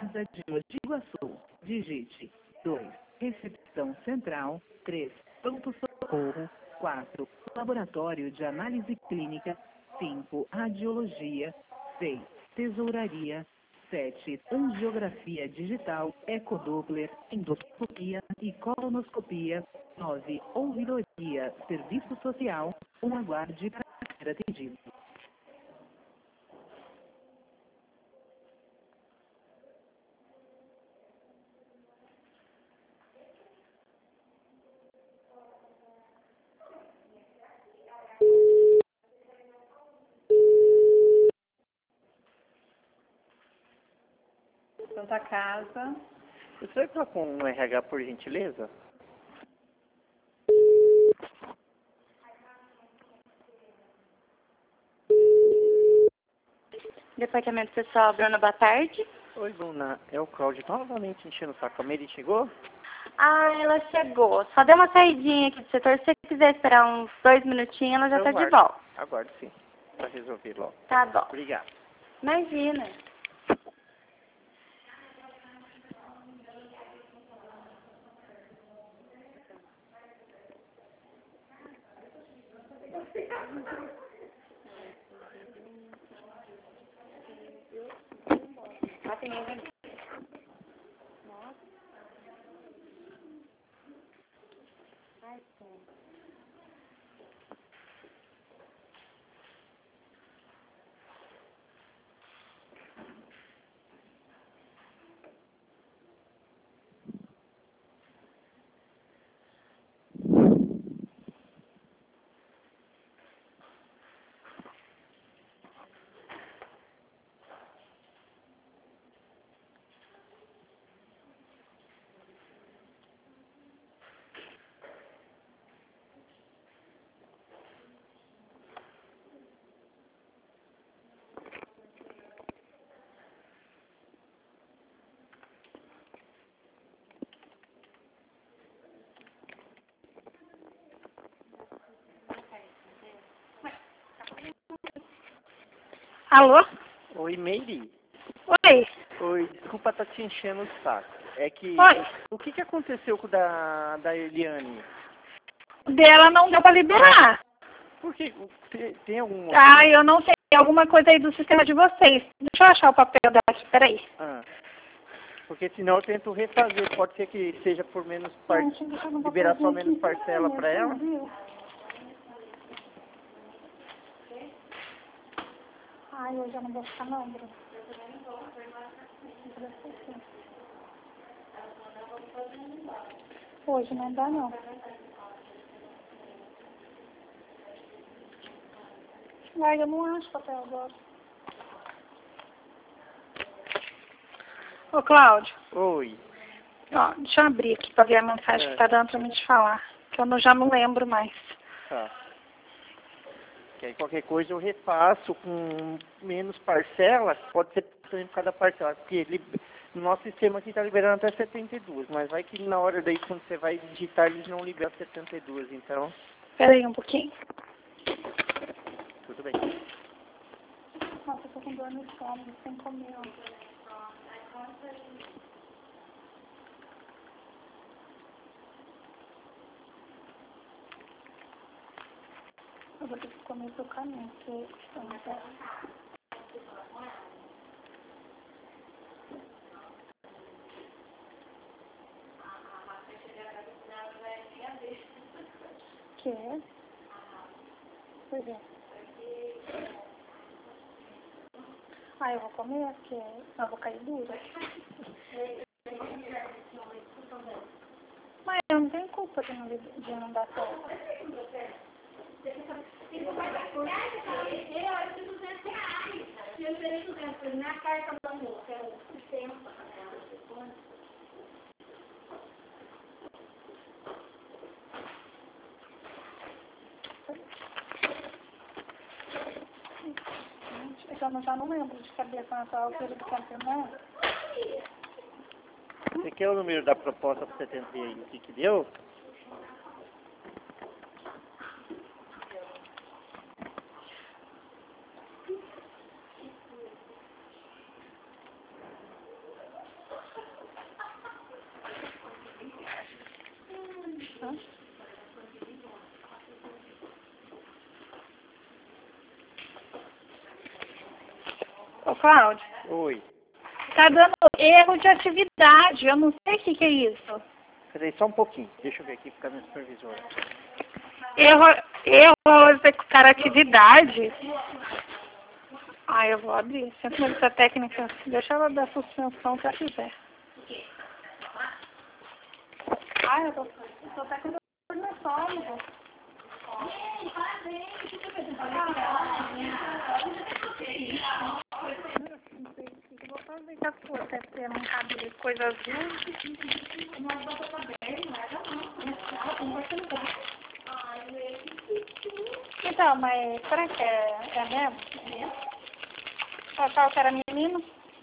Casa de Mogi Guaçu. Digite 2. Recepção Central. 3. Pronto-socorro. 4. Laboratório de Análise Clínica. 5. Radiologia. 6. Tesouraria. 7. Angiografia digital, ecodoppler, endoscopia e colonoscopia. 9. Ouvidoria, serviço social. Aguarde para ser atendido. Santa Casa. Você vai falar com o RH, por gentileza? Departamento Pessoal, Bruna, boa tarde. Oi, Bruna. É o Cláudio novamente enchendo o saco. A Mary chegou? Ah, ela chegou. Só deu uma saidinha aqui do setor. Se você quiser esperar uns 2 minutinhos, ela já está de volta. Aguardo, sim. Para resolver logo. Tá bom. Obrigado. Imagina. Alô? Oi, Mary. Oi. Oi, desculpa estar te enchendo o saco. É que... Oi. O que aconteceu com da Eliane? Dela não deu para liberar. Por que? Tem algum... Ah, eu não sei. Alguma coisa aí do sistema de vocês. Deixa eu achar o papel dela aqui, peraí. Porque senão eu tento refazer. Pode ser que seja por menos liberar só menos parcela para ela. Ai, eu já não vou ficar não, Bruno. Hoje não dá não. Ai, eu não acho papel agora. Ô, Cláudio. Oi. Ó, deixa eu abrir aqui para ver a mensagem que tá dando para me te falar. Que eu já não lembro mais. Tá. Que aí qualquer coisa eu repasso com menos parcela. Pode ser também por cada parcela. Porque ele, no nosso sistema aqui está liberando até 72. Mas vai que na hora daí, quando você vai digitar, eles não liberam 72. Então... Peraí um pouquinho. Tudo bem. Nossa, eu tô com dor no estômago, sem comer, ó. Eu vou ter que comer pro caminho, porque eu não quero. Que é? Pois é. Ah, eu vou comer, porque eu vou cair dura. Mas eu não tenho culpa de não dar certo. Na carta da moça, é o sistema. É que eu já não lembro de cabeça nessa altura do campeonato. Você quer o número da proposta para você tentar aí? O que deu? Cláudio, Oi. tá dando erro de atividade. Eu não sei o que é isso. Peraí, só um pouquinho. Deixa eu ver aqui com a minha supervisora. Erro executar atividade. Ah, eu vou abrir. Centro essa técnica. Deixa ela dar suspensão se ela quiser. Ah, eu tô até com dor no estômago. Eu vou fazer com a sua, até porque não cabe coisa azul. Então, mas será que é mesmo? Só tal que era menino?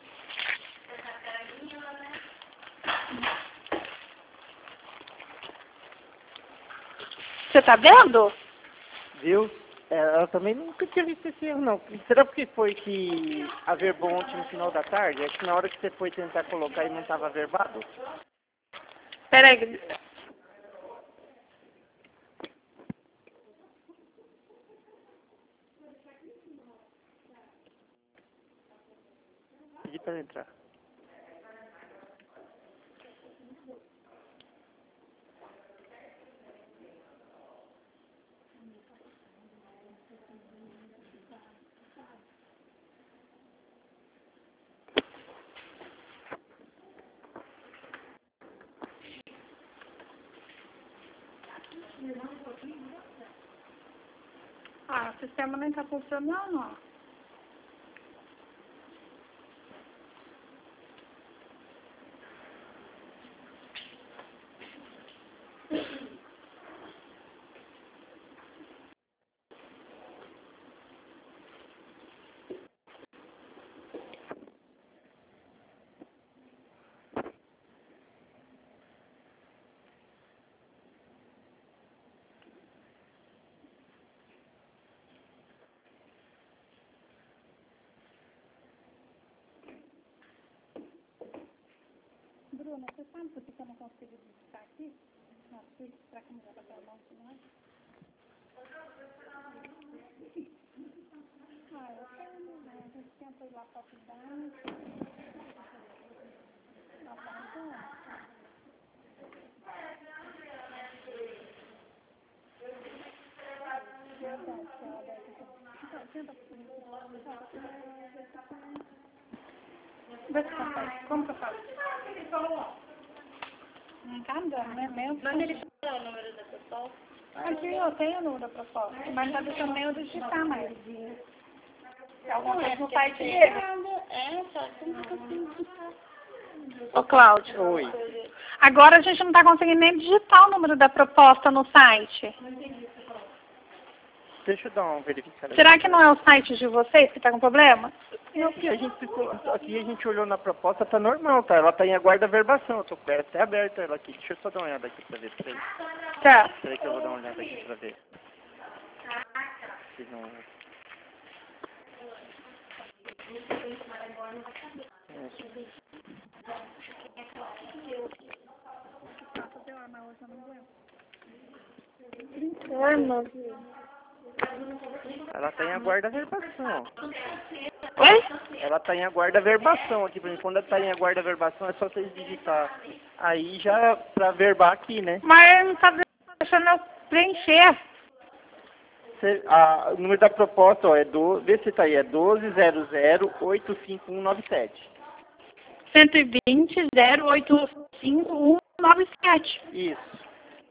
Você tá vendo? Viu? Ela também nunca tinha visto esse erro, não. Será porque foi que averbou ontem no final da tarde? É que na hora que você foi tentar colocar e não estava averbado? Peraí. Pedi para ela entrar. Ah, o sistema nem tá funcionando, ó. Bruna, você sabe por que eu não consigo digitar aqui? Será que não dá pra mão, não? Ah, eu tenho, né? A gente tenta ir lá pra cidade. Nossa, vê se consegue. Como que eu faço? Não tá andando, né? Mesmo. Manda ele falar o número da proposta. Aqui eu tenho o número da proposta, mas não tá deixando nem eu digitar mais. É alguma coisa no site dele. É, só que não consigo digitar. Ô, Cláudio. Oi. Agora a gente não tá conseguindo nem digitar o número da proposta no site. Deixa eu dar uma verificada. Será que não é o site de vocês que tá com problema? Não, porque a gente ficou, aqui a gente olhou na proposta, tá normal, tá? Ela tá em aguarda verbação, eu tô até aberto ela aqui. Deixa eu só dar uma olhada aqui pra ver, peraí. Tá. Peraí que eu vou dar uma olhada aqui pra ver. Se não... Ela tá em aguarda verbação. Oi? Ela tá em aguarda verbação aqui pra mim. Quando ela tá em aguarda verbação é só vocês digitar. Aí já pra verbar aqui, né? Mas não tá deixando eu preencher. O número da proposta, ó, vê se tá aí, é 1200-85197. 120-085-197. Isso.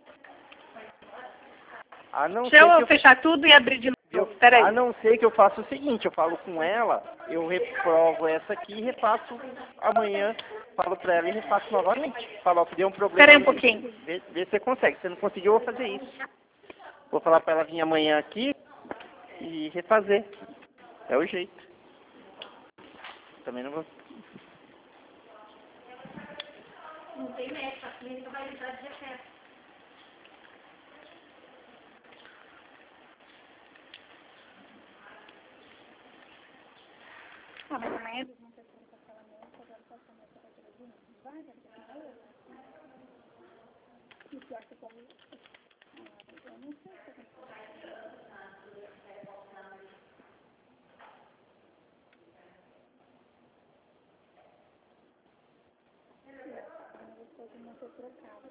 A não Deixa ser que eu fechar tudo e abrir de novo. Peraí. a não ser que eu faça o seguinte, eu falo com ela, eu reprovo essa aqui e repasso amanhã, falo pra ela e repasso novamente. Falo, ó, que deu um problema. Peraí um pouquinho. Vê se você consegue. Se você não conseguir, eu vou fazer isso. Vou falar pra ela vir amanhã aqui e refazer. É o jeito. Também não vou... Não tem médico, a clínica vai entrar de recesso. Ah, mas amanhã eles não têm que aquela médica, agora só comer para a vai, e tu acha que eu não sei se não ser trocado.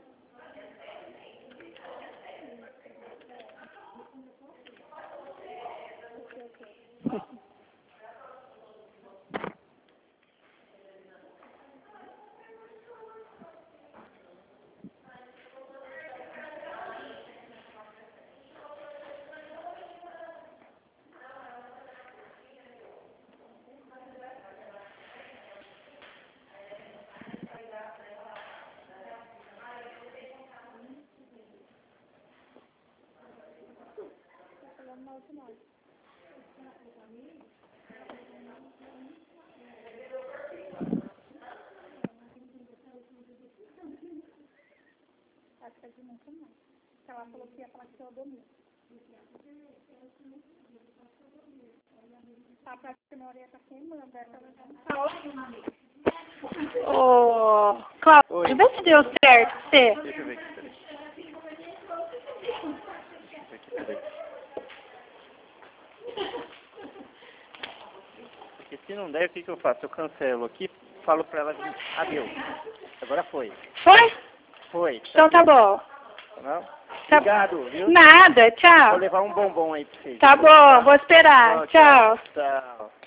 Acho que a gente não mais. Ela falou que ia falar que eu dormi. A próxima orelha tá queimando. Ô, Cláudio, vê se deu certo você. Deixa eu ver aqui, peraí. Porque se não der, o que eu faço? Eu cancelo aqui, falo pra ela, adeus. Agora foi. Foi? Foi. Então tá bom. Não? Obrigado, viu? Nada, tchau. Vou levar um bombom aí pra vocês. Tá bom, vou esperar. Tchau. Tchau.